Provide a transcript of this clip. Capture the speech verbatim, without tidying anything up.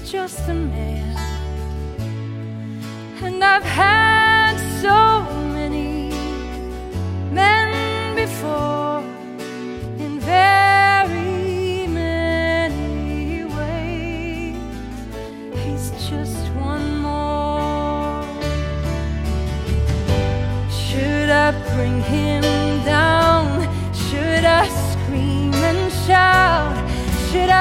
just a man, and I've had so many men before in very many ways. He's just one more. Should I bring him down? Should I scream and shout? Should I